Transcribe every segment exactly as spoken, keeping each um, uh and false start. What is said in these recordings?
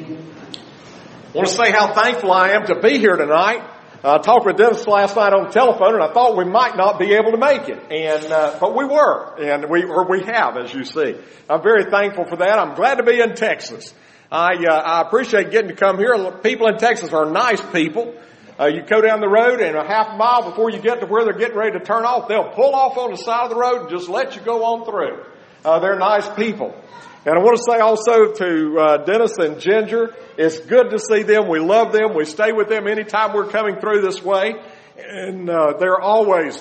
I want to say how thankful I am to be here tonight. I talked with Dennis last night on the telephone, and I thought we might not be able to make it, and uh, but we were, and we or we have, as you see. I'm very thankful for that. I'm glad to be in Texas. I uh, I appreciate getting to come here. People in Texas are nice people. Uh, you go down the road, and a half a mile before you get to where they're getting ready to turn off, they'll pull off on the side of the road and just let you go on through. Uh, they're nice people. And I want to say also to uh, Dennis and Ginger, it's good to see them. We love them. We stay with them anytime we're coming through this way. And uh, they're always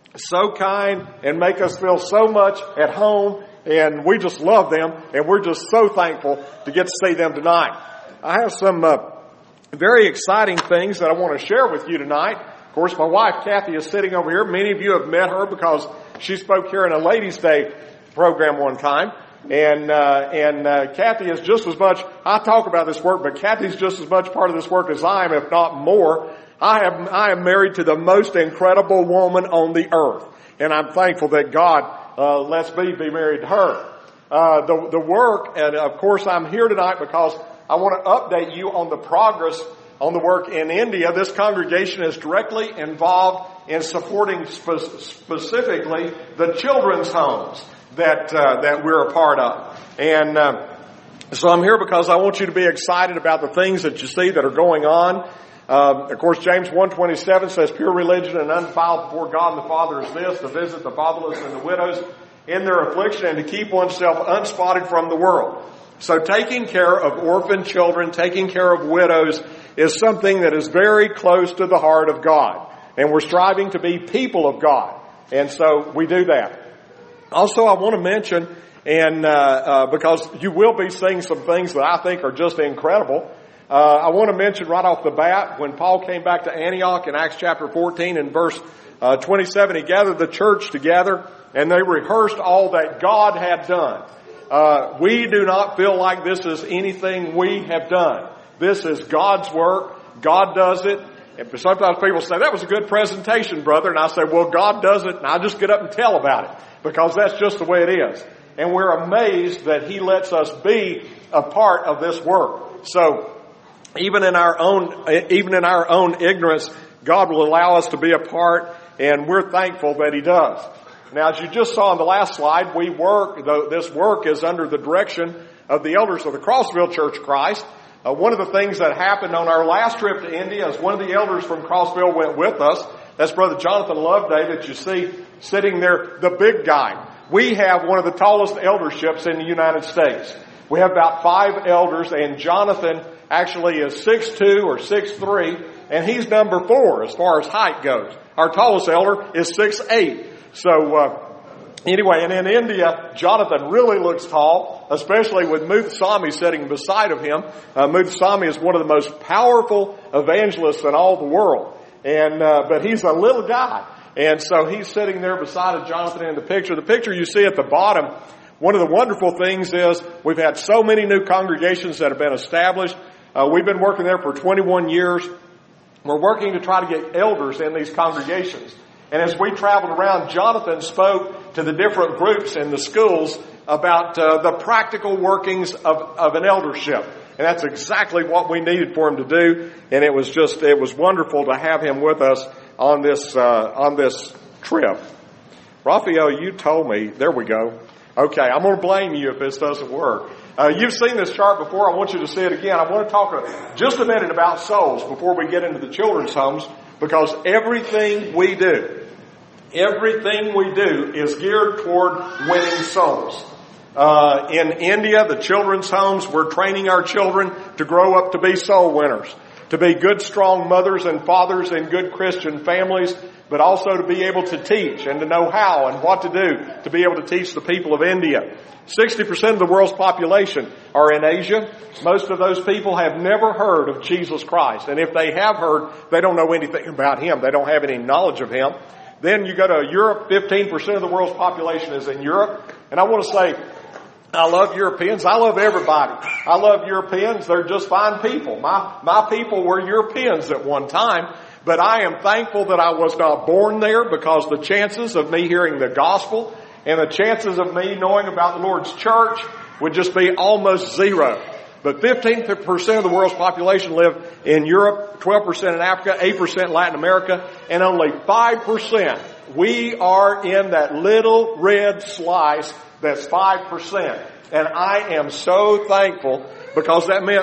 so kind and make us feel so much at home. And we just love them. And we're just so thankful to get to see them tonight. I have some uh, very exciting things that I want to share with you tonight. Of course, my wife, Kathy, is sitting over here. Many of you have met her because she spoke here in a Ladies' Day program one time. And, uh, and, uh, Kathy is just as much, I talk about this work, but Kathy's just as much part of this work as I am, if not more. I am, I am married to the most incredible woman on the earth. And I'm thankful that God, uh, lets me be married to her. Uh, the, the work, and of course I'm here tonight because I want to update you on the progress on the work in India. This congregation is directly involved in supporting spe- specifically the children's homes that uh, that we're a part of. And uh, so I'm here because I want you to be excited about the things that you see that are going on. Uh, of course, James one twenty-seven says, pure religion and undefiled before God and the Father is this, to visit the fatherless and the widows in their affliction and to keep oneself unspotted from the world. So taking care of orphan children, taking care of widows is something that is very close to the heart of God. And we're striving to be people of God. And so we do that. Also, I want to mention, and uh, uh because you will be seeing some things that I think are just incredible, uh I want to mention right off the bat, when Paul came back to Antioch in Acts chapter fourteen and verse uh, twenty-seven, he gathered the church together and they rehearsed all that God had done. Uh we do not feel like this is anything we have done. This is God's work. God does it. And sometimes people say, that was a good presentation, brother. And I say, well, God does it, and I just get up and tell about it. Because that's just the way it is. And we're amazed that He lets us be a part of this work. So, even in our own, even in our own ignorance, God will allow us to be a part, and we're thankful that He does. Now, as you just saw on the last slide, we work, this work is under the direction of the elders of the Crossville Church of Christ. Uh, one of the things that happened on our last trip to India is one of the elders from Crossville went with us. That's Brother Jonathan Loveday that you see sitting there, the big guy. We have one of the tallest elderships in the United States. We have about five elders, and Jonathan actually is six two or six three, and he's number four as far as height goes. Our tallest elder is six eight. So, uh, anyway, and in India, Jonathan really looks tall, especially with Muthuswami sitting beside of him. Uh, Muthuswami is one of the most powerful evangelists in all the world. And, uh, but he's a little guy. And so he's sitting there beside of Jonathan in the picture. The picture you see at the bottom, one of the wonderful things is we've had so many new congregations that have been established. Uh, we've been working there for twenty-one years. We're working to try to get elders in these congregations. And as we traveled around, Jonathan spoke to the different groups in the schools about uh, the practical workings of, of an eldership. And that's exactly what we needed for him to do. And it was just, it was wonderful to have him with us on this, uh, on this trip. Raphael, you told me, there we go. Okay, I'm going to blame you if this doesn't work. Uh, you've seen this chart before. I want you to see it again. I want to talk just a minute about souls before we get into the children's homes, because everything we do, everything we do is geared toward winning souls. Uh, in India, the children's homes, we're training our children to grow up to be soul winners, to be good, strong mothers and fathers in good Christian families, but also to be able to teach and to know how and what to do to be able to teach the people of India. sixty percent of the world's population are in Asia. Most of those people have never heard of Jesus Christ. And if they have heard, they don't know anything about Him. They don't have any knowledge of Him. Then you go to Europe, fifteen percent of the world's population is in Europe. And I want to say, I love Europeans. I love everybody. I love Europeans. They're just fine people. My, my people were Europeans at one time. But I am thankful that I was not born there, because the chances of me hearing the gospel and the chances of me knowing about the Lord's church would just be almost zero. But fifteen percent of the world's population live in Europe, twelve percent in Africa, eight percent in Latin America, and only five percent. We are in that little red slice that's five percent. And I am so thankful, because that meant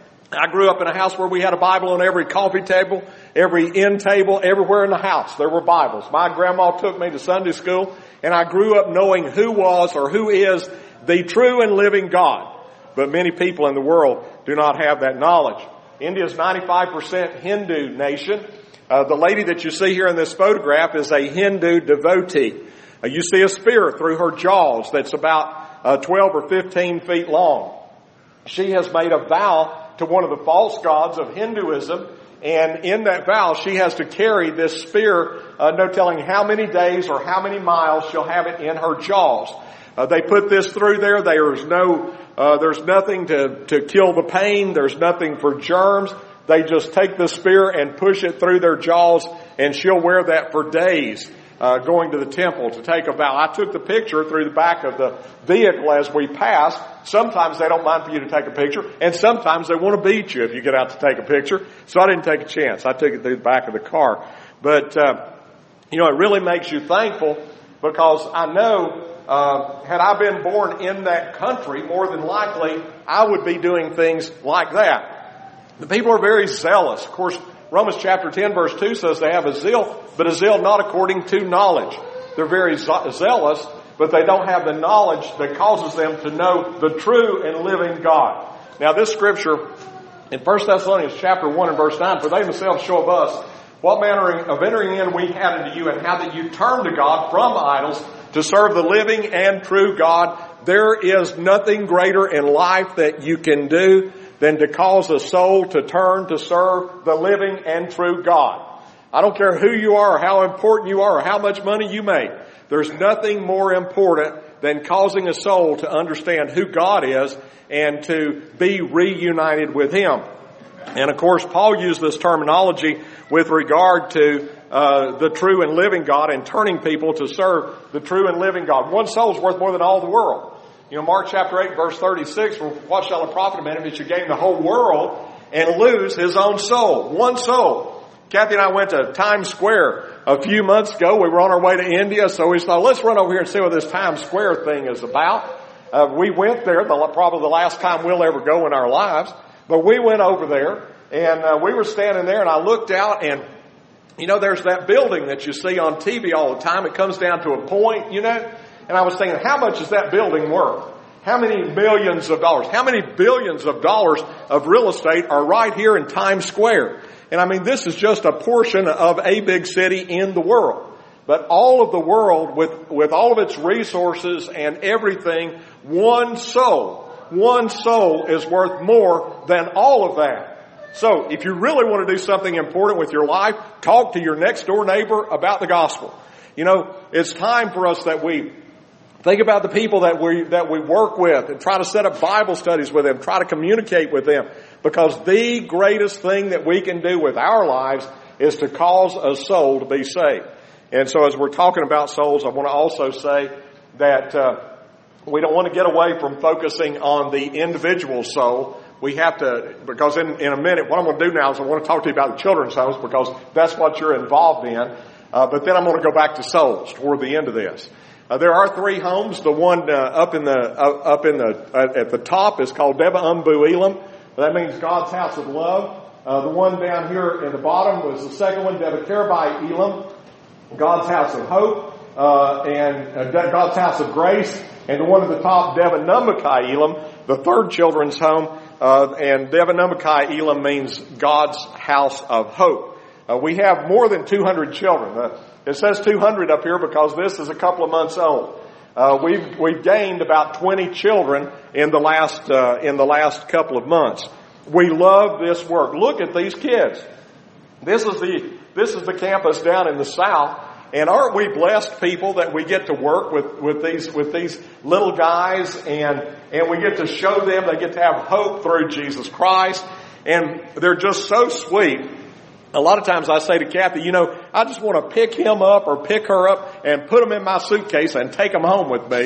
I grew up in a house where we had a Bible on every coffee table, every end table, everywhere in the house there were Bibles. My grandma took me to Sunday school, and I grew up knowing who was or who is the true and living God. But many people in the world do not have that knowledge. India's ninety-five percent Hindu nation. Uh, the lady that you see here in this photograph is a Hindu devotee. Uh, you see a spear through her jaws that's about uh, twelve or fifteen feet long. She has made a vow to one of the false gods of Hinduism, and in that vow she has to carry this spear, uh, no telling how many days or how many miles she'll have it in her jaws. Uh, they put this through there. There's no, uh, there's nothing to, to kill the pain. There's nothing for germs. They just take the spear and push it through their jaws, and she'll wear that for days, uh, going to the temple to take a vow. I took the picture through the back of the vehicle as we passed. Sometimes they don't mind for you to take a picture, and sometimes they want to beat you if you get out to take a picture. So I didn't take a chance. I took it through the back of the car. But, uh, you know, it really makes you thankful, because I know Uh, had I been born in that country, more than likely I would be doing things like that. The people are very zealous. Of course, Romans chapter ten verse two says they have a zeal, but a zeal not according to knowledge. They're very zealous, but they don't have the knowledge that causes them to know the true and living God. Now this scripture in First Thessalonians chapter one and verse nine, for they themselves show of us what manner of entering in we had into you, and how that you turned to God from idols to serve the living and true God. There is nothing greater in life that you can do than to cause a soul to turn to serve the living and true God. I don't care who you are or how important you are or how much money you make. There's nothing more important than causing a soul to understand who God is and to be reunited with Him. And of course, Paul used this terminology with regard to uh, the true and living God, and turning people to serve the true and living God. One soul is worth more than all the world. You know, Mark chapter eight verse thirty-six, for what shall it profit a man if he should gain the whole world and lose his own soul? One soul. Kathy and I went to Times Square a few months ago. We were on our way to India, so we thought, let's run over here and see what this Times Square thing is about. Uh, we went there, the, probably the last time we'll ever go in our lives. But we went over there, and uh, we were standing there, and I looked out, and you know, there's that building that you see on T V all the time. It comes down to a point, you know. And I was thinking, how much is that building worth? How many millions of dollars? How many billions of dollars of real estate are right here in Times Square? And I mean, this is just a portion of a big city in the world. But all of the world, with, with all of its resources and everything, one soul, one soul is worth more than all of that. So if you really want to do something important with your life, talk to your next door neighbor about the gospel. You know, it's time for us that we think about the people that we, that we work with, and try to set up Bible studies with them, try to communicate with them, because the greatest thing that we can do with our lives is to cause a soul to be saved. And so as we're talking about souls, I want to also say that uh, we don't want to get away from focusing on the individual soul. We have to, because in, in a minute, what I'm going to do now is I want to talk to you about the children's homes, because that's what you're involved in. Uh, but then I'm going to go back to souls toward the end of this. Uh, there are three homes. The one uh, up in the uh, up in the uh, at the top is called Deva Umbu Elam. That means God's house of love. Uh, the one down here in the bottom was the second one, Deva Karabai Elam, God's house of hope, uh, and uh, God's house of grace. And the one at the top, Deva Numbakai Elam, the third children's home. Uh, and Deva Numbakai Elam means God's house of hope. Uh, we have more than two hundred children. Uh, it says two hundred up here because this is a couple of months old. Uh, we've we've gained about twenty children in the last uh, in the last couple of months. We love this work. Look at these kids. This is the this is the campus down in the south. And aren't we blessed people that we get to work with, with these with these little guys, and and we get to show them, they get to have hope through Jesus Christ, and they're just so sweet. A lot of times I say to Kathy, you know, I just want to pick him up or pick her up and put them in my suitcase and take them home with me,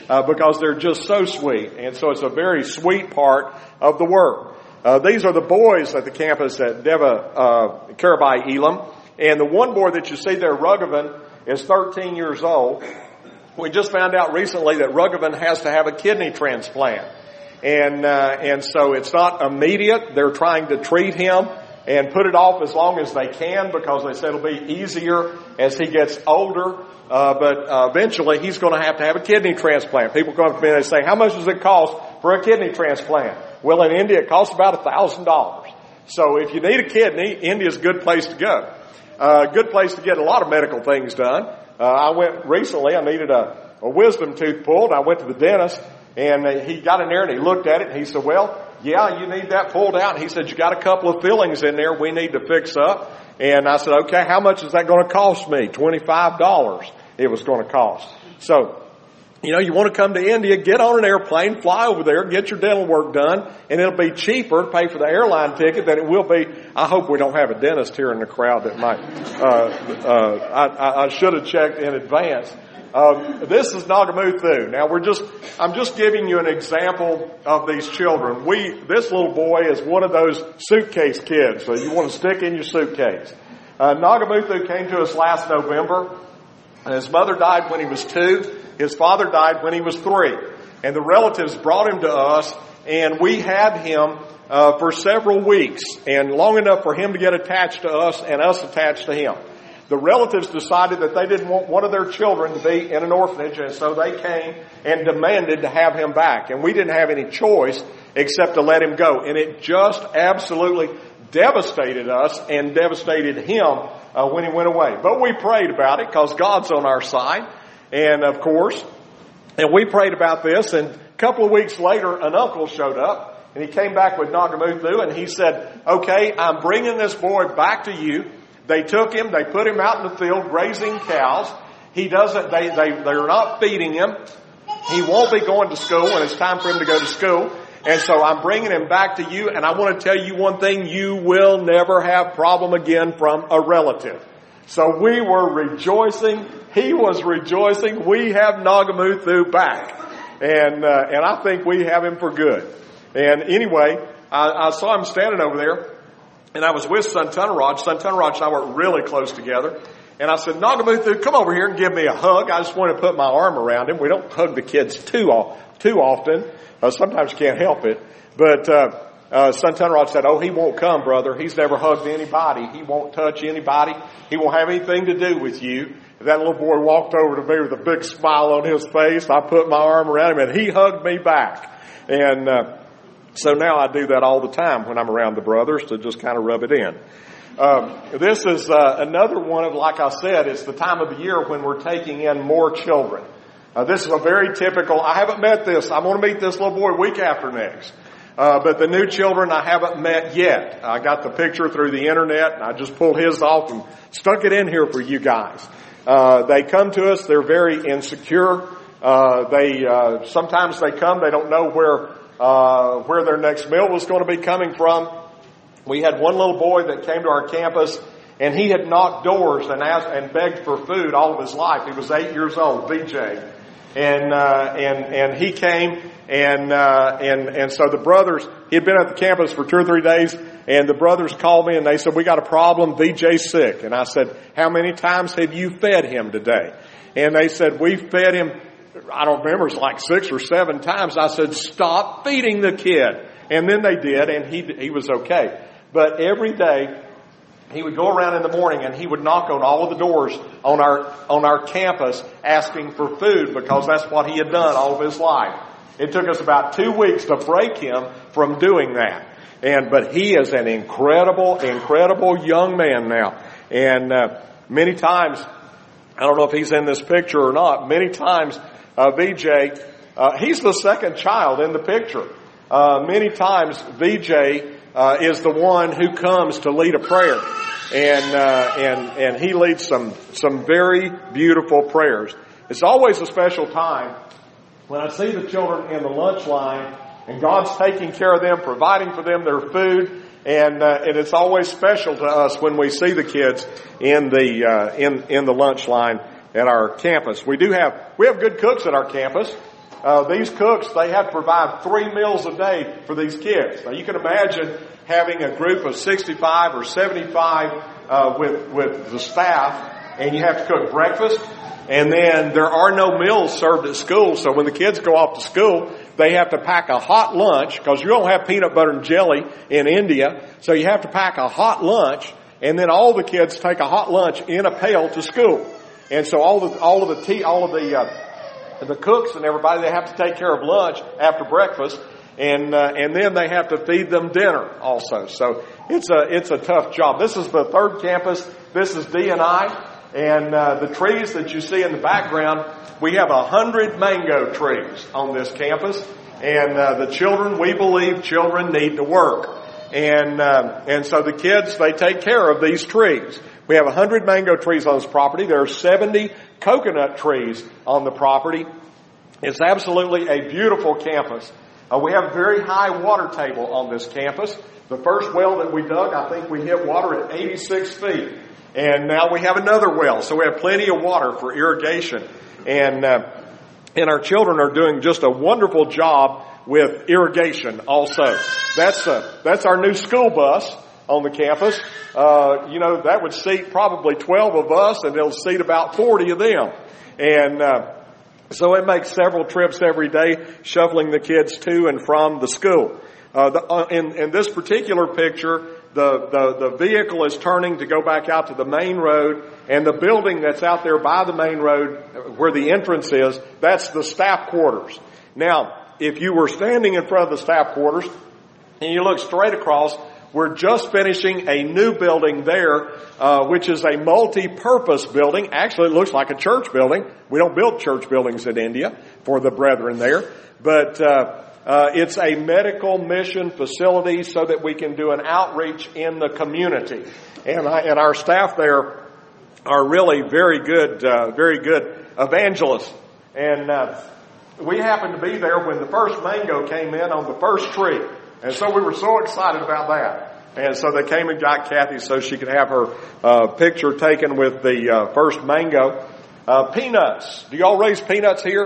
uh, because they're just so sweet. And so it's a very sweet part of the work. Uh, these are the boys at the campus at Deva uh, Karabai Elam. And the one boy that you see there, Rughavan, is thirteen years old. We just found out recently that Rughavan has to have a kidney transplant. And uh, and so it's not immediate. They're trying to treat him and put it off as long as they can because they said it'll be easier as he gets older. Uh, but uh, eventually he's going to have to have a kidney transplant. People come up to me and they say, how much does it cost for a kidney transplant? Well, in India it costs about a thousand dollars. So if you need a kidney, India's a good place to go. A uh, good place to get a lot of medical things done. Uh, I went recently, I needed a, a wisdom tooth pulled. I went to the dentist and uh, he got in there and he looked at it and he said, well, yeah, you need that pulled out. And he said, you got a couple of fillings in there we need to fix up. And I said, okay, how much is that going to cost me? twenty-five dollars it was going to cost. So, you know, you want to come to India, get on an airplane, fly over there, get your dental work done, and it'll be cheaper to pay for the airline ticket than it will be. I hope we don't have a dentist here in the crowd that might, uh, uh, I, I should have checked in advance. Um, this is Nagamuthu. Now we're just, I'm just giving you an example of these children. We, this little boy is one of those suitcase kids, so you want to stick in your suitcase. Uh, Nagamuthu came to us last November. His mother died when he was two. His father died when he was three. And the relatives brought him to us, and we had him uh, for several weeks, and long enough for him to get attached to us and us attached to him. The relatives decided that they didn't want one of their children to be in an orphanage, and so they came and demanded to have him back. And we didn't have any choice except to let him go. And it just absolutely devastated us and devastated him uh, when he went away. But we prayed about it because God's on our side. And of course, and we prayed about this, and a couple of weeks later, an uncle showed up, and he came back with Nagamuthu, and he said, okay, I'm bringing this boy back to you. They took him, they put him out in the field grazing cows. He doesn't, they, they, they're not feeding him. He won't be going to school when it's time for him to go to school. And so I'm bringing him back to you, and I want to tell you one thing, you will never have problem again from a relative. So we were rejoicing. He was rejoicing. We have Nagamuthu back. And, uh, and I think we have him for good. And anyway, I, I saw him standing over there, and I was with Santanaraj. Santanaraj and I were really close together. And I said, Nagamuthu, come over here and give me a hug. I just want to put my arm around him. We don't hug the kids too, too often. Uh, sometimes you can't help it. But, uh, Uh, Santanaraj said, oh, he won't come, brother. He's never hugged anybody. He won't touch anybody. He won't have anything to do with you. That little boy walked over to me with a big smile on his face. I put my arm around him and he hugged me back. And, uh, so now I do that all the time when I'm around the brothers to just kind of rub it in. Um, this is, uh, another one of, like I said, it's the time of the year when we're taking in more children. Uh, this is a very typical, I haven't met this. I'm going to meet this little boy week after next. Uh, but the new children I haven't met yet. I got the picture through the internet, and I just pulled his off and stuck it in here for you guys. Uh, they come to us, they're very insecure. Uh, they, uh, sometimes they come, they don't know where, uh, where their next meal was going to be coming from. We had one little boy that came to our campus, and he had knocked doors and asked, and begged for food all of his life. He was eight years old, V J. And, uh, and, and he came, and, uh, and, and so the brothers, he had been at the campus for two or three days, and the brothers called me and they said, we got a problem, V J's sick. And I said, how many times have you fed him today? And they said, we fed him, I don't remember, it's like six or seven times. I said, stop feeding the kid. And then they did, and he, he was okay. But every day, he would go around in the morning and he would knock on all of the doors on our, on our campus asking for food because that's what he had done all of his life. It took us about two weeks to break him from doing that. And, but he is an incredible, incredible young man now. And, uh, many times, I don't know if he's in this picture or not, many times, uh, V J, uh, he's the second child in the picture. Uh, many times V J, uh, is the one who comes to lead a prayer. And, uh, and, and he leads some, some very beautiful prayers. It's always a special time when I see the children in the lunch line and God's taking care of them, providing for them their food. And, uh, and it's always special to us when we see the kids in the, uh, in, in the lunch line at our campus. We do have, we have good cooks at our campus. uh, these cooks, they have to provide three meals a day for these kids. Now you can imagine having a group of sixty-five or seventy-five uh, with, with the staff, and you have to cook breakfast, and then there are no meals served at school, so when the kids go off to school, they have to pack a hot lunch, because you don't have peanut butter and jelly in India, so you have to pack a hot lunch, and then all the kids take a hot lunch in a pail to school. And so all the, all of the tea, all of the, uh, the cooks and everybody, they have to take care of lunch after breakfast, and, uh, and then they have to feed them dinner also. So it's a, it's a tough job. This is the third campus. This is D and I. And uh, the trees that you see in the background, we have a hundred mango trees on this campus. And uh, the children, we believe children need to work. And uh, and so the kids, they take care of these trees. We have a hundred mango trees on this property. There are seventy coconut trees on the property. It's absolutely a beautiful campus. Uh, we have a very high water table on this campus. The first well that we dug, I think we hit water at eighty-six feet. And now we have another well, so we have plenty of water for irrigation. And uh, and our children are doing just a wonderful job with irrigation also. That's uh, that's our new school bus on the campus. Uh, you know, that would seat probably twelve of us, and it'll seat about forty of them. And uh, so it makes several trips every day, shuffling the kids to and from the school. Uh, the, uh, in, in this particular picture, The, the, the vehicle is turning to go back out to the main road, and the building that's out there by the main road where the entrance is, that's the staff quarters. Now, if you were standing in front of the staff quarters and you look straight across, we're just finishing a new building there, uh, which is a multi-purpose building. Actually, it looks like a church building. We don't build church buildings in India for the brethren there, but uh Uh, it's a medical mission facility so that we can do an outreach in the community. And, I, and our staff there are really very good, uh, very good evangelists. And uh, we happened to be there when the first mango came in on the first tree. And so we were so excited about that. And so they came and got Kathy so she could have her uh, picture taken with the uh, first mango. Uh, peanuts. Do y'all raise peanuts here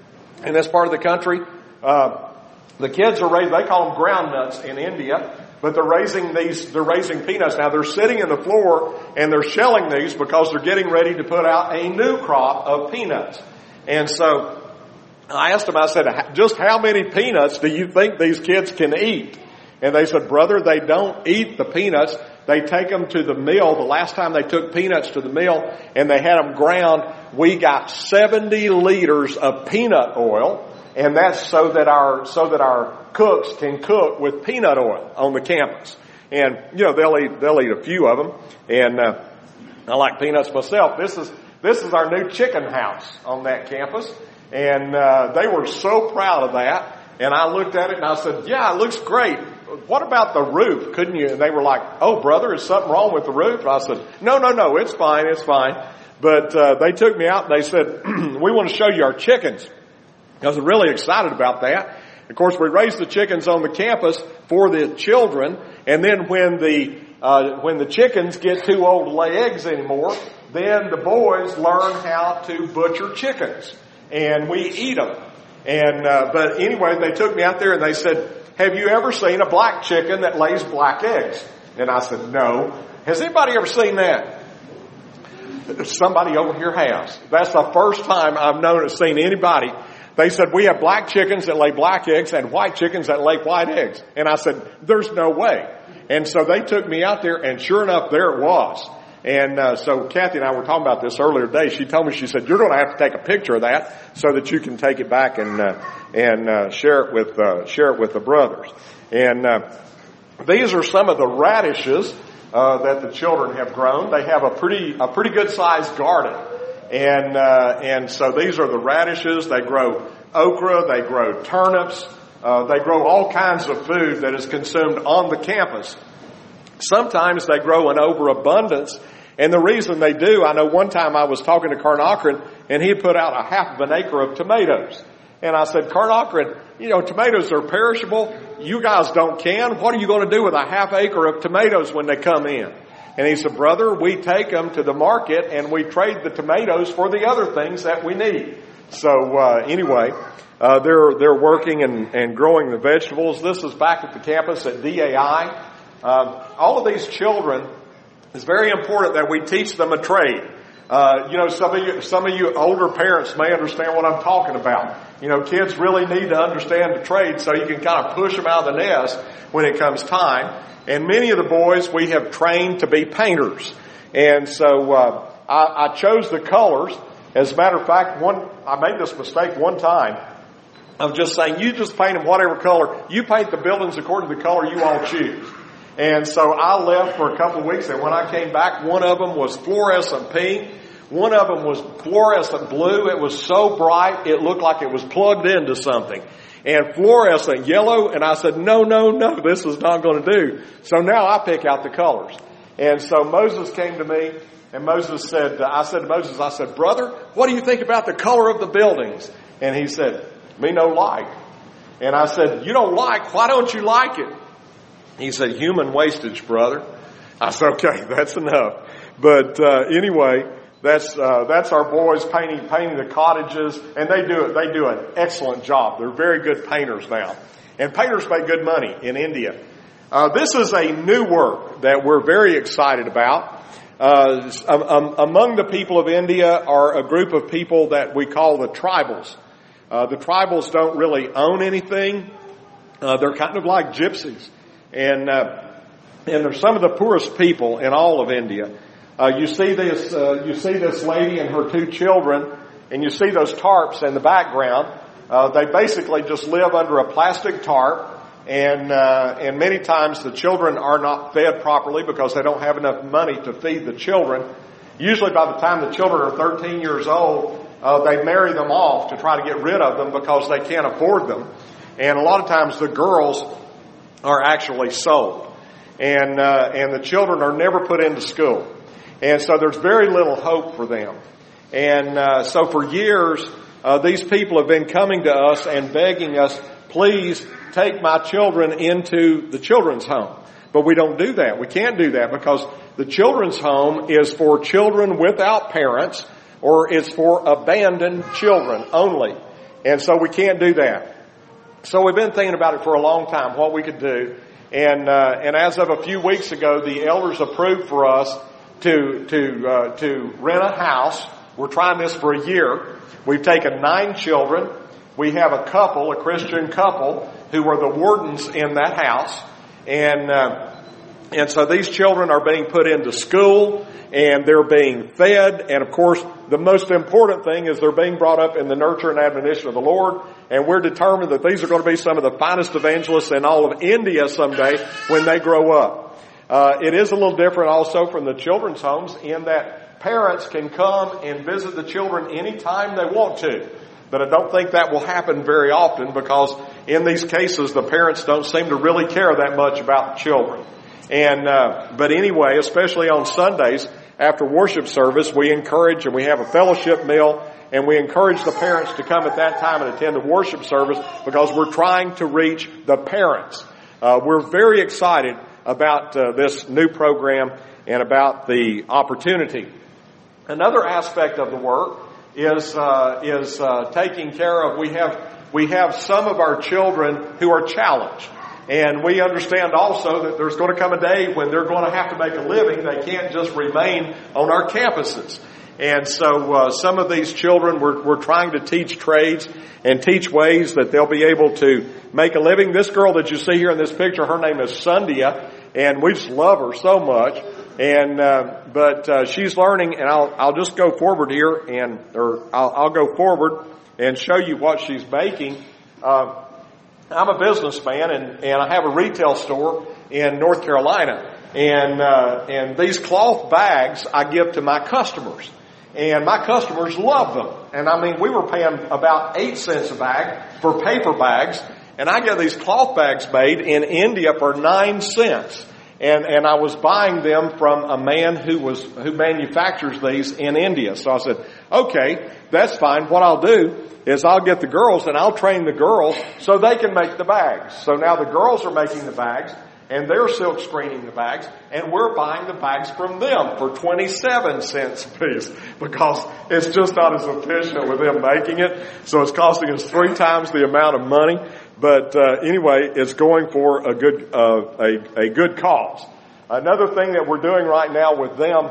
in this part of the country? Uh, The kids are raising, they call them ground nuts in India, but they're raising these, they're raising peanuts. Now they're sitting in the floor and they're shelling these because they're getting ready to put out a new crop of peanuts. And so I asked them, I said, just how many peanuts do you think these kids can eat? And they said, brother, they don't eat the peanuts. They take them to the mill. The last time they took peanuts to the mill and they had them ground, we got seventy liters of peanut oil. And that's so that our, so that our cooks can cook with peanut oil on the campus. And, you know, they'll eat, they'll eat a few of them. And, uh, I like peanuts myself. This is, this is our new chicken house on that campus. And, uh, they were so proud of that. And I looked at it and I said, yeah, it looks great. What about the roof? Couldn't you? And they were like, oh, brother, is something wrong with the roof? And I said, no, no, no, it's fine, it's fine. But, uh, they took me out and they said, we want to show you our chickens. I was really excited about that. Of course, we raised the chickens on the campus for the children, and then when the uh, when the chickens get too old to lay eggs anymore, then the boys learn how to butcher chickens, and we eat them. And uh, but anyway, they took me out there and they said, "Have you ever seen a black chicken that lays black eggs?" And I said, "No." Has anybody ever seen that? Somebody over here has. That's the first time I've known seen anybody. They said, we have black chickens that lay black eggs and white chickens that lay white eggs. And I said, there's no way. And so they took me out there, and sure enough, there it was. And uh, so Kathy and I were talking about this earlier today. She told me, she said, you're going to have to take a picture of that so that you can take it back and uh, and uh, share it with uh, share it with the brothers. And uh, these are some of the radishes uh, that the children have grown. They have a pretty a pretty good sized garden. And, uh, and so these are the radishes. They grow okra. They grow turnips. Uh, they grow all kinds of food that is consumed on the campus. Sometimes they grow in overabundance. And the reason they do, I know one time I was talking to Karnakran and he put out a half of an acre of tomatoes. And I said, Karnakran, you know, tomatoes are perishable. You guys don't can. What are you going to do with a half acre of tomatoes when they come in? And he said, brother, we take them to the market and we trade the tomatoes for the other things that we need. So uh, anyway, uh, they're they're working and, and growing the vegetables. This is back at the campus at D A I. Uh, all of these children, it's very important that we teach them a trade. Uh, you know, some of you, some of you older parents may understand what I'm talking about. You know, kids really need to understand the trade so you can kind of push them out of the nest when it comes time. And many of the boys we have trained to be painters. And so, uh, I, I chose the colors. As a matter of fact, one, I made this mistake one time of just saying, you just paint them whatever color. You paint the buildings according to the color you all choose. And so I left for a couple of weeks, and when I came back, one of them was fluorescent pink. One of them was fluorescent blue. It was so bright, it looked like it was plugged into something. And fluorescent yellow, and I said, no, no, no, this is not going to do. So now I pick out the colors. And so Moses came to me, and Moses said, I said to Moses, I said, brother, what do you think about the color of the buildings? And he said, me no like. And I said, you don't like? Why don't you like it? He said, human wastage, brother. I said, okay, that's enough. But uh, anyway, that's uh, that's our boys painting painting the cottages, and they do it. They do an excellent job. They're very good painters now, and painters make good money in India. Uh, this is a new work that we're very excited about. Uh, um, among the people of India are a group of people that we call the tribals. Uh, the tribals don't really own anything. Uh, they're kind of like gypsies. And uh, and they're some of the poorest people in all of India. Uh, you see this uh, you see this lady and her two children, and you see those tarps in the background. Uh, they basically just live under a plastic tarp, and uh, and many times the children are not fed properly because they don't have enough money to feed the children. Usually, by the time the children are thirteen years old, uh, they marry them off to try to get rid of them because they can't afford them. And a lot of times the girls are actually sold, and uh, and the children are never put into school, and so there's very little hope for them. And uh, so for years, uh, these people have been coming to us and begging us, please take my children into the children's home. But we don't do that. We can't do that because the children's home is for children without parents, or it's for abandoned children only, and so we can't do that. So we've been thinking about it for a long time, what we could do. And uh, and as of a few weeks ago, the elders approved for us to to uh, to rent a house. We're trying this for a year. We've taken nine children. We have a couple, a Christian couple, who are the wardens in that house. And uh, and so these children are being put into school, and they're being fed. And of course, the most important thing is they're being brought up in the nurture and admonition of the Lord. And we're determined that these are going to be some of the finest evangelists in all of India someday when they grow up. Uh, it is a little different also from the children's homes in that parents can come and visit the children anytime they want to. But I don't think that will happen very often because in these cases the parents don't seem to really care that much about the children. And uh, but anyway, especially on Sundays after worship service, we encourage and we have a fellowship meal. And we encourage the parents to come at that time and attend the worship service because we're trying to reach the parents. Uh, we're very excited about uh, this new program and about the opportunity. Another aspect of the work is uh, is uh, taking care of. We have we have some of our children who are challenged, and we understand also that there's going to come a day when they're going to have to make a living. They can't just remain on our campuses. And so uh, some of these children, we're, we're trying to teach trades and teach ways that they'll be able to make a living. This girl that you see here in this picture, her name is Sandhya, and we just love her so much. And uh, but uh, she's learning, and I'll I'll just go forward here, and or I'll, I'll go forward and show you what she's making. Uh, I'm a businessman, and, and I have a retail store in North Carolina, and uh, and these cloth bags I give to my customers. And my customers love them. And I mean, we were paying about eight cents a bag for paper bags. And I get these cloth bags made in India for nine cents. And, and I was buying them from a man who was, who manufactures these in India. So I said, okay, that's fine. What I'll do is I'll get the girls and I'll train the girls so they can make the bags. So now the girls are making the bags. and they're silk screening the bags, and we're buying the bags from them for twenty-seven cents a piece because it's just not as efficient with them making it. So it's costing us three times the amount of money. But uh, anyway, it's going for a good uh, a, a good cause. Another thing that we're doing right now with them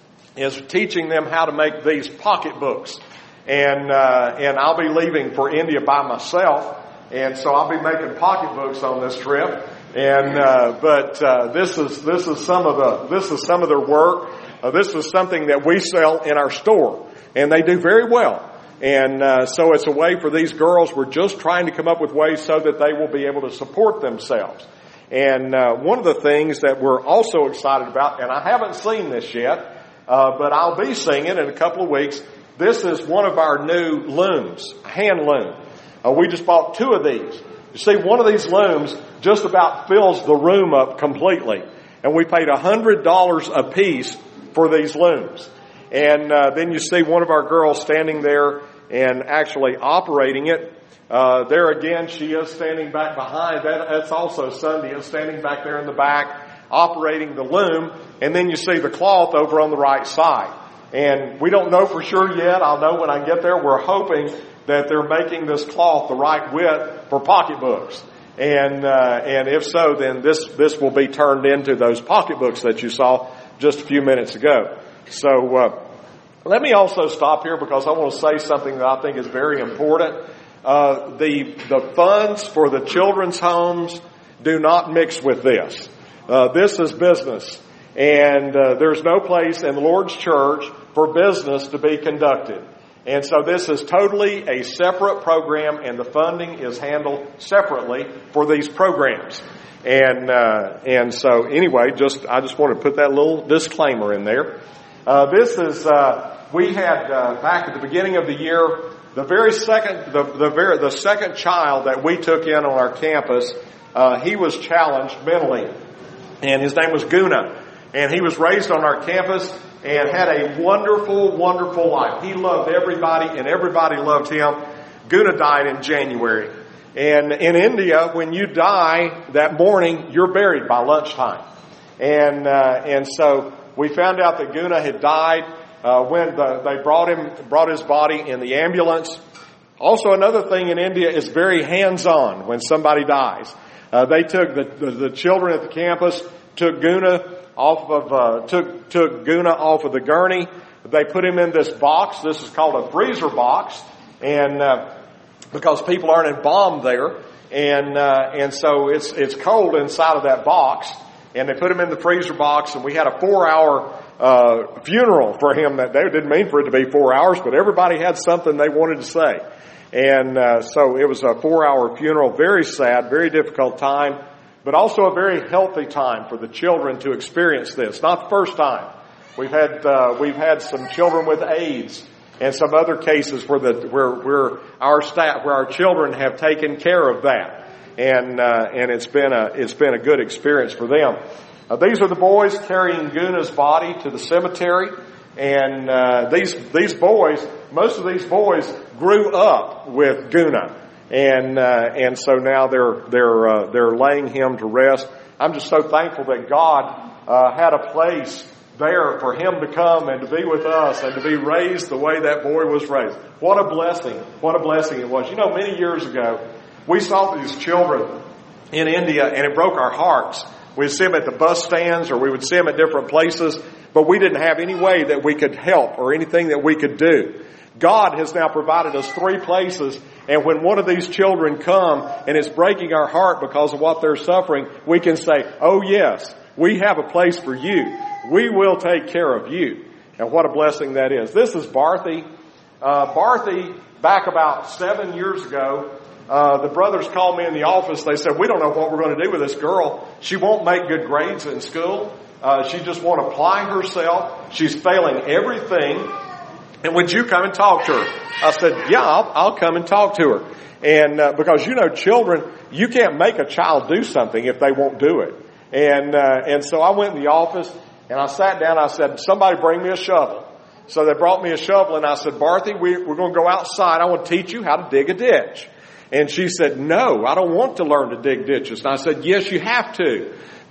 is teaching them how to make these pocketbooks. And uh, and I'll be leaving for India by myself, and so I'll be making pocketbooks on this trip. And uh, but uh, this is this is some of the this is some of their work. Uh, this is something that we sell in our store, and they do very well. And uh, so it's a way for these girls. We're just trying to come up with ways so that they will be able to support themselves. And uh, one of the things that we're also excited about, and I haven't seen this yet, uh, but I'll be seeing it in a couple of weeks. This is one of our new looms, a hand loom. Uh, we just bought two of these. You see, one of these looms just about fills the room up completely. And we paid one hundred dollars a piece for these looms. And uh, then you see one of our girls standing there and actually operating it. Uh, there again, she is standing back behind. That, that's also Sunday, is standing back there in the back, operating the loom. And then you see the cloth over on the right side. And we don't know for sure yet. I'll know when I get there. We're hoping that they're making this cloth the right width for pocketbooks. And uh, and if so, then this, this will be turned into those pocketbooks that you saw just a few minutes ago. So uh, let me also stop here because I want to say something that I think is very important. Uh, the the funds for the children's homes do not mix with this. Uh, this is business. And uh, there's no place in the Lord's church for business to be conducted. And so this is totally a separate program, and the funding is handled separately for these programs. And uh, and so anyway, just I just want to put that little disclaimer in there. Uh, this is uh, we had uh, back at the beginning of the year the very second the the very the second child that we took in on our campus. Uh, he was challenged mentally, and his name was Guna. And he was raised on our campus and had a wonderful, wonderful life. He loved everybody and everybody loved him. Guna died in January. And in India, when you die that morning, you're buried by lunchtime. And uh, and so we found out that Guna had died uh, when the, they brought him, brought his body in the ambulance. Also, another thing in India is very hands-on when somebody dies. Uh, they took the, the, the children at the campus, took Guna off of, uh, took, took Guna off of the gurney. They put him in this box. This is called a freezer box. And, uh, because people aren't embalmed there. And, uh, and so it's, it's cold inside of that box. And they put him in the freezer box, and we had a four hour, uh, funeral for him that day. It didn't mean for it to be four hours, but everybody had something they wanted to say. And, uh, so it was a four hour funeral. Very sad, very difficult time. But also a very healthy time for the children to experience this. Not the first time. We've had uh, we've had some children with AIDS and some other cases where the where where our staff where our children have taken care of that, and uh, and it's been a it's been a good experience for them. Uh, these are the boys carrying Guna's body to the cemetery, and uh, these these boys, most of these boys grew up with Guna. And uh, and so now they're they're uh, they're laying him to rest. I'm just so thankful that God uh, had a place there for him to come and to be with us and to be raised the way that boy was raised. What a blessing! What a blessing it was. You know, many years ago, we saw these children in India, and it broke our hearts. We'd see them at the bus stands, or we would see them at different places, but we didn't have any way that we could help or anything that we could do. God has now provided us three places, and when one of these children come and it's breaking our heart because of what they're suffering, we can say, oh yes, we have a place for you. We will take care of you. And what a blessing that is. This is Barthy. Uh, Barthy, back about seven years ago, uh, the brothers called me in the office. They said, we don't know what we're going to do with this girl. She won't make good grades in school. Uh, she just won't apply herself. She's failing everything. And would you come and talk to her? I said, yeah, I'll, I'll come and talk to her. And uh, because, you know, children, you can't make a child do something if they won't do it. And uh, and so I went in the office, and I sat down. I said, somebody bring me a shovel. So they brought me a shovel, and I said, Barthy, we, we're going to go outside. I want to teach you how to dig a ditch. And she said, no, I don't want to learn to dig ditches. And I said, yes, you have to.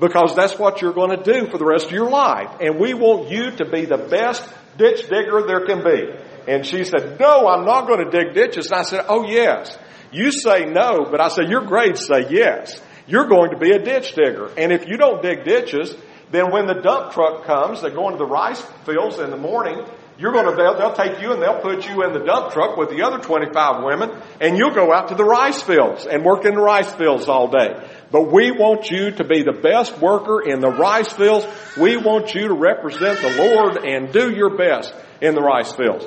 because that's what you're going to do for the rest of your life. And we want you to be the best ditch digger there can be. And she said, no, I'm not going to dig ditches. And I said, oh, yes. You say no, but I said, your grades say yes. You're going to be a ditch digger. And if you don't dig ditches, then when the dump truck comes, they go into the rice fields in the morning, you're going to, they'll, they'll take you and they'll put you in the dump truck with the other twenty-five women, and you'll go out to the rice fields and work in the rice fields all day. But we want you to be the best worker in the rice fields. We want you to represent the Lord and do your best in the rice fields.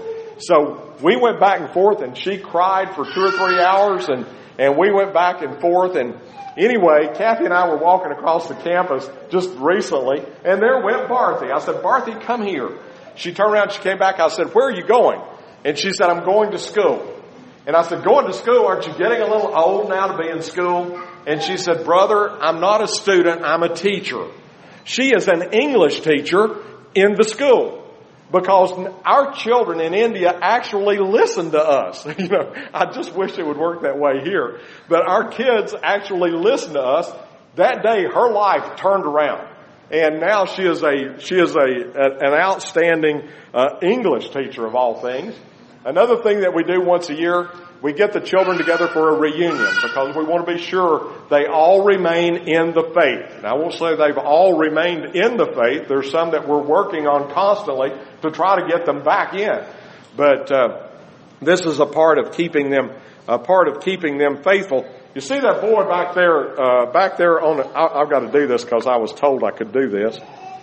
So we went back and forth, and she cried for two or three hours, and, and we went back and forth. And anyway, Kathy and I were walking across the campus just recently, and there went Barthy. I said, Barthy, come here. She turned around, she came back. I said, where are you going? And she said, I'm going to school. And I said, going to school, aren't you getting a little old now to be in school? And she said, brother, I'm not a student, I'm a teacher. She is an English teacher in the school. Because our children in India actually listen to us. You know, I just wish it would work that way here. But our kids actually listen to us. That day, her life turned around. And now she is a she is a, a an outstanding uh, English teacher of all things. Another thing that we do once a year, we get the children together for a reunion because we want to be sure they all remain in the faith. Now, I won't say they've all remained in the faith. There's some that we're working on constantly to try to get them back in. But uh, this is a part of keeping them a part of keeping them faithful. You see that boy back there, uh, back there on the, I, I've got to do this because I was told I could do this.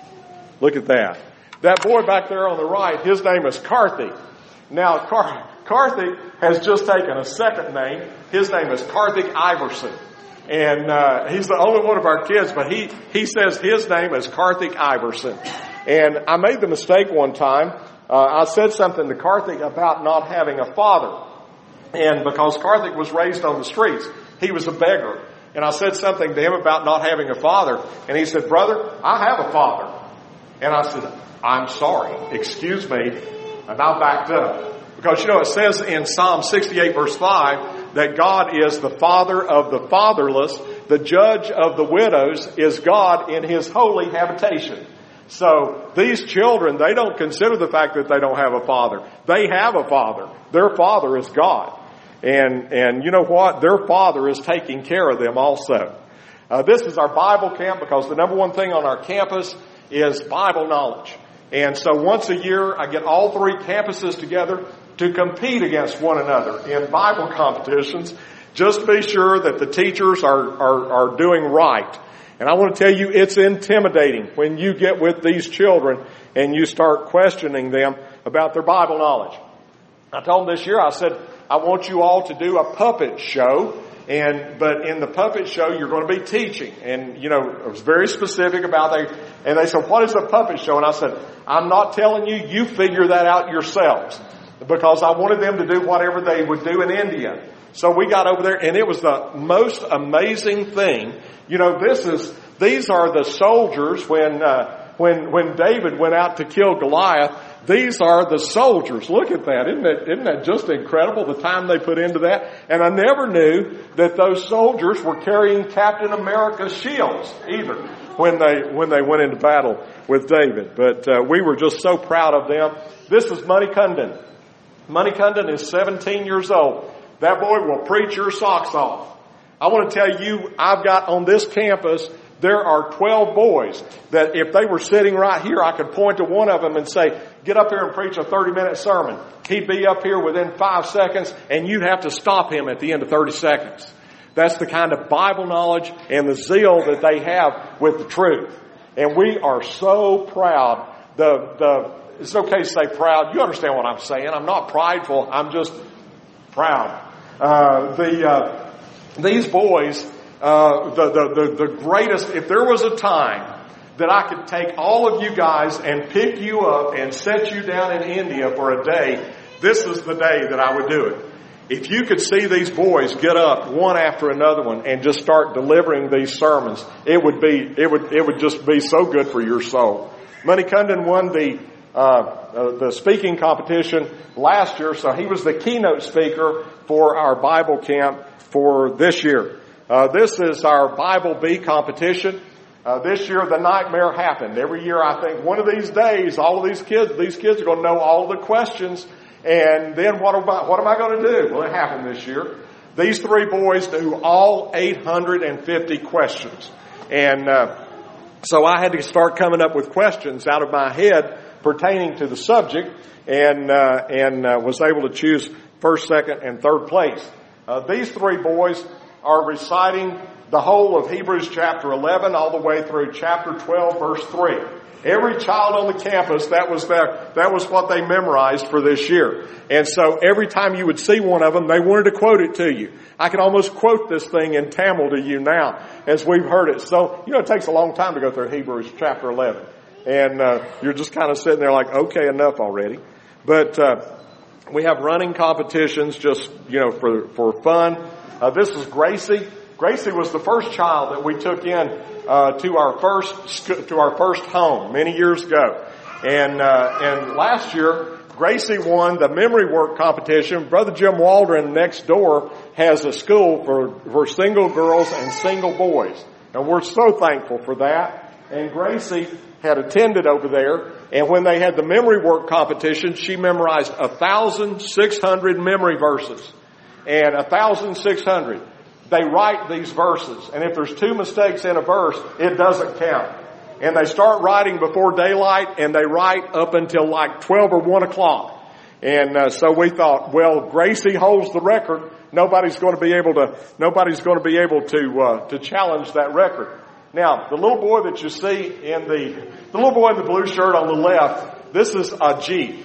Look at that. That boy back there on the right, his name is Karthik. Now, Car- Karthik has just taken a second name. His name is Karthik Iverson. And, uh, he's the only one of our kids, but he, he says his name is Karthik Iverson. And I made the mistake one time. Uh, I said something to Karthik about not having a father. And because Karthik was raised on the streets, he was a beggar. And I said something to him about not having a father. And he said, brother, I have a father. And I said, I'm sorry. Excuse me. And I backed up. Because, you know, it says in Psalm sixty-eight verse five that God is the father of the fatherless. The judge of the widows is God in his holy habitation. So these children, they don't consider the fact that they don't have a father. They have a father. Their father is God. And, and you know what? Their father is taking care of them also. Uh, this is our Bible camp because the number one thing on our campus is Bible knowledge. And so once a year, I get all three campuses together to compete against one another in Bible competitions. Just be sure that the teachers are, are, are doing right. And I want to tell you, it's intimidating when you get with these children and you start questioning them about their Bible knowledge. I told them this year, I said, I want you all to do a puppet show. And, but in the puppet show, you're going to be teaching. And, you know, it was very specific about they, and they said, what is a puppet show? And I said, I'm not telling you, you figure that out yourselves. Because I wanted them to do whatever they would do in India. So we got over there and it was the most amazing thing. You know, this is, these are the soldiers when, uh, when, when David went out to kill Goliath. These are the soldiers. Look at that. Isn't that, isn't that just incredible, the time they put into that? And I never knew that those soldiers were carrying Captain America's shields either when they, when they went into battle with David. But, uh, we were just so proud of them. This is Manikundan. Manikundan is seventeen years old. That boy will preach your socks off. I want to tell you, I've got on this campus, there are twelve boys that if they were sitting right here, I could point to one of them and say, get up here and preach a thirty minute sermon. He'd be up here within five seconds and you'd have to stop him at the end of thirty seconds. That's the kind of Bible knowledge and the zeal that they have with the truth. And we are so proud. The, the, it's okay to say proud. You understand what I'm saying. I'm not prideful. I'm just proud. Uh, the, uh, these boys, uh, the, the, the, the greatest, if there was a time that I could take all of you guys and pick you up and set you down in India for a day, this is the day that I would do it. If you could see these boys get up one after another one and just start delivering these sermons, it would be, it would, it would just be so good for your soul. Manikundan won the Uh, uh, the speaking competition last year, so he was the keynote speaker for our Bible camp for this year. Uh, this is our Bible Bee competition. Uh, this year, the nightmare happened. Every year, I think one of these days, all of these kids, these kids are going to know all the questions. And then what am I, what am I going to do? Well, it happened this year. These three boys knew all eight hundred fifty questions. And uh, so I had to start coming up with questions out of my head pertaining to the subject, and uh, and uh, was able to choose first, second, and third place. Uh, these three boys are reciting the whole of Hebrews chapter eleven all the way through chapter twelve, verse three. Every child on the campus, that was their, that was what they memorized for this year. And so every time you would see one of them, they wanted to quote it to you. I can almost quote this thing in Tamil to you now as we've heard it. So, you know, it takes a long time to go through Hebrews chapter eleven. And uh, you're just kind of sitting there like, okay, enough already. But uh, we have running competitions just, you know, for, for fun. Uh, this is Gracie. Gracie was the first child that we took in uh, to our first to our first home many years ago, and uh, and last year Gracie won the memory work competition. Brother Jim Waldron next door has a school for for single girls and single boys, and we're so thankful for that. And Gracie had attended over there, and when they had the memory work competition, she memorized a thousand six hundred memory verses, and a thousand six hundred. They write these verses, and if there's two mistakes in a verse, it doesn't count. And they start writing before daylight, and they write up until like twelve or one o'clock. And uh, so we thought, well, Gracie holds the record. Nobody's going to be able to. Nobody's going to be able to uh, to challenge that record. Now, the little boy that you see in the the little boy in the blue shirt on the left, this is Ajit.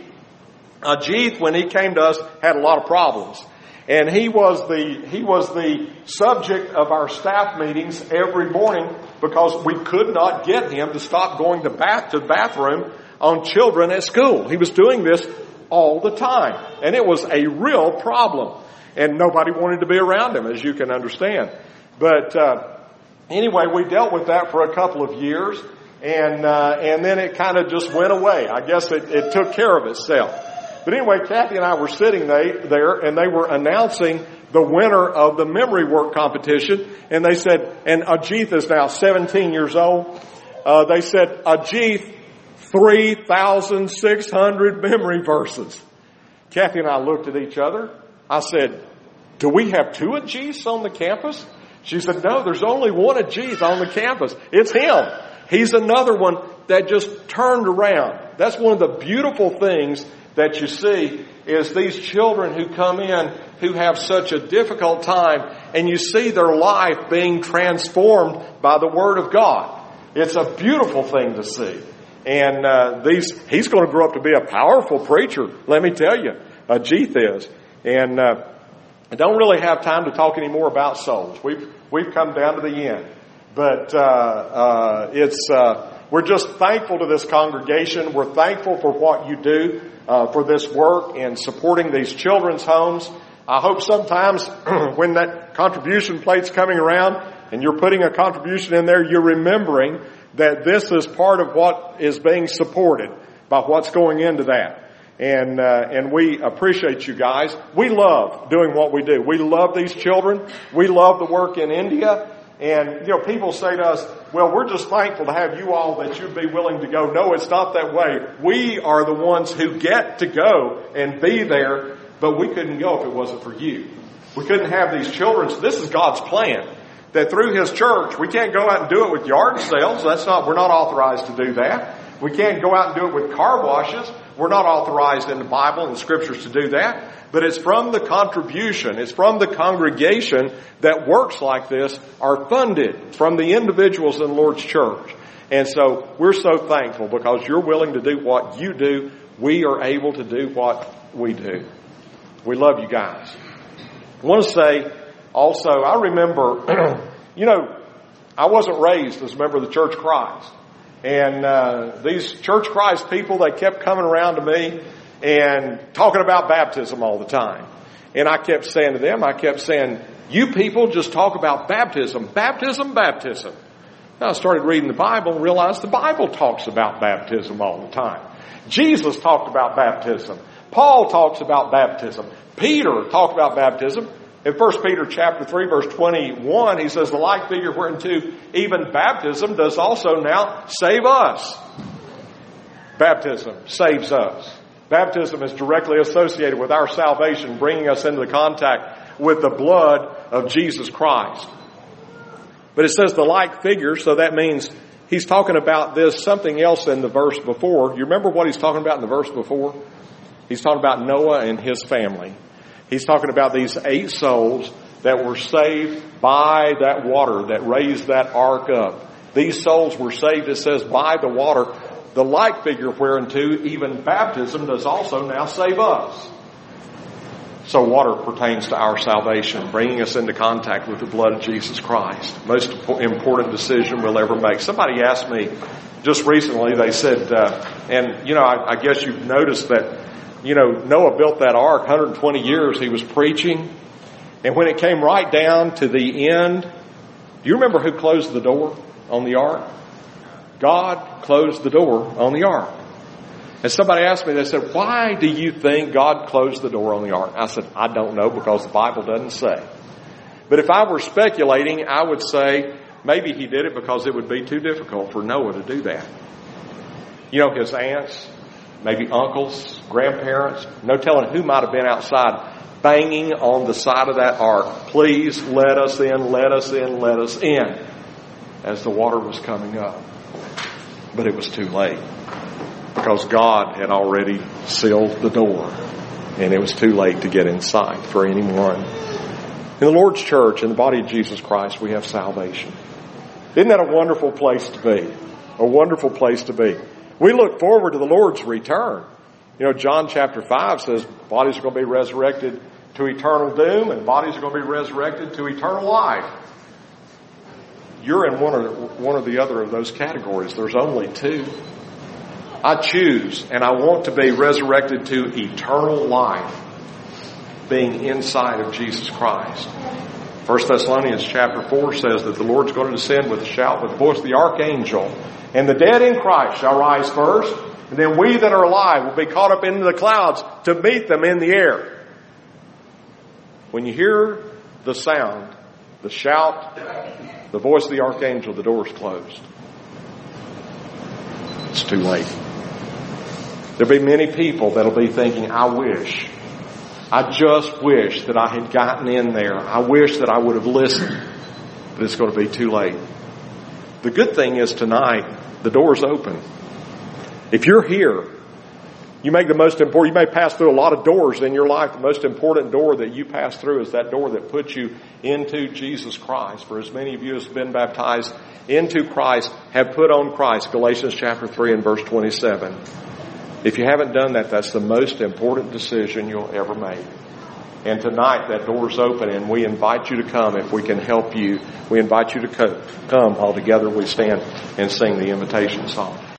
Ajit, when he came to us, had a lot of problems. And he was the, he was the subject of our staff meetings every morning because we could not get him to stop going to bath, to the bathroom on children at school. He was doing this all the time. And it was a real problem. And nobody wanted to be around him, as you can understand. But, uh, anyway, we dealt with that for a couple of years. And, uh, and then it kind of just went away. I guess it, it took care of itself. But anyway, Kathy and I were sitting there, and they were announcing the winner of the memory work competition. And they said, and Ajit is now seventeen years old. Uh, they said, Ajit, three thousand six hundred memory verses. Kathy and I looked at each other. I said, do we have two Ajits on the campus? She said, no, there's only one Ajit on the campus. It's him. He's another one that just turned around. That's one of the beautiful things that you see is these children who come in who have such a difficult time, and you see their life being transformed by the Word of God. It's a beautiful thing to see. And uh, these he's going to grow up to be a powerful preacher, let me tell you. Ajit is. And uh, I don't really have time to talk any more about souls. We've, we've come down to the end. But uh, uh, it's uh, we're just thankful to this congregation. We're thankful for what you do. Uh, for this work and supporting these children's homes. I hope sometimes when that contribution plate's coming around and you're putting a contribution in there, you're remembering that this is part of what is being supported by what's going into that. And uh, and we appreciate you guys. We love doing what we do. We love these children. We love the work in India. And, you know, people say to us, well, we're just thankful to have you all that you'd be willing to go. No, it's not that way. We are the ones who get to go and be there, but we couldn't go if it wasn't for you. We couldn't have these children. So this is God's plan, that through His church, we can't go out and do it with yard sales. That's not, we're not authorized to do that. We can't go out and do it with car washes. We're not authorized in the Bible and the Scriptures to do that. But it's from the contribution, it's from the congregation that works like this are funded from the individuals in the Lord's church. And so we're so thankful because you're willing to do what you do. We are able to do what we do. We love you guys. I want to say also, I remember, you know, I wasn't raised as a member of the Church of Christ. And uh, these Church of Christ people, they kept coming around to me and talking about baptism all the time. And I kept saying to them, I kept saying, you people just talk about baptism, baptism, baptism. Now I started reading the Bible and realized the Bible talks about baptism all the time. Jesus talked about baptism. Paul talks about baptism. Peter talked about baptism. In First Peter chapter three, verse twenty-one, he says, the like figure whereunto even baptism does also now save us. Baptism saves us. Baptism is directly associated with our salvation, bringing us into contact with the blood of Jesus Christ. But it says the like figure, so that means he's talking about this, something else in the verse before. You remember what he's talking about in the verse before? He's talking about Noah and his family. He's talking about these eight souls that were saved by that water that raised that ark up. These souls were saved, it says, by the water. The like figure whereunto even baptism does also now save us. So water pertains to our salvation, bringing us into contact with the blood of Jesus Christ. Most important decision we'll ever make. Somebody asked me just recently, they said, uh, and you know, I, I guess you've noticed that, you know, Noah built that ark, one hundred twenty years he was preaching. And when it came right down to the end, do you remember who closed the door on the ark? God closed the door on the ark. And somebody asked me, they said, why do you think God closed the door on the ark? I said, I don't know, because the Bible doesn't say. But if I were speculating, I would say maybe he did it because it would be too difficult for Noah to do that. You know, his aunts, maybe uncles, grandparents, no telling who might have been outside banging on the side of that ark. Please let us in, let us in, let us in, as the water was coming up. But it was too late, because God had already sealed the door, and it was too late to get inside for anyone. In the Lord's church, in the body of Jesus Christ, we have salvation. Isn't that a wonderful place to be? A wonderful place to be. We look forward to the Lord's return. You know, John chapter five says bodies are going to be resurrected to eternal doom, and bodies are going to be resurrected to eternal life. You're in one or one or the other of those categories. There's only two. I choose, and I want to be resurrected to eternal life, being inside of Jesus Christ. First Thessalonians chapter four says that the Lord's going to descend with a shout, with the voice of the archangel, and the dead in Christ shall rise first, and then we that are alive will be caught up into the clouds to meet them in the air. When you hear the sound, the shout, the voice of the archangel, the door's closed. It's too late. There'll be many people that'll be thinking, I wish, I just wish that I had gotten in there. I wish that I would have listened. But it's going to be too late. The good thing is tonight, the door's open. If you're here, you make the most important, you may pass through a lot of doors in your life. The most important door that you pass through is that door that puts you into Jesus Christ. For as many of you as have been baptized into Christ have put on Christ. Galatians chapter three and verse twenty-seven. If you haven't done that, that's the most important decision you'll ever make. And tonight that door's open, and we invite you to come if we can help you. We invite you to come. All together we stand and sing the invitation song.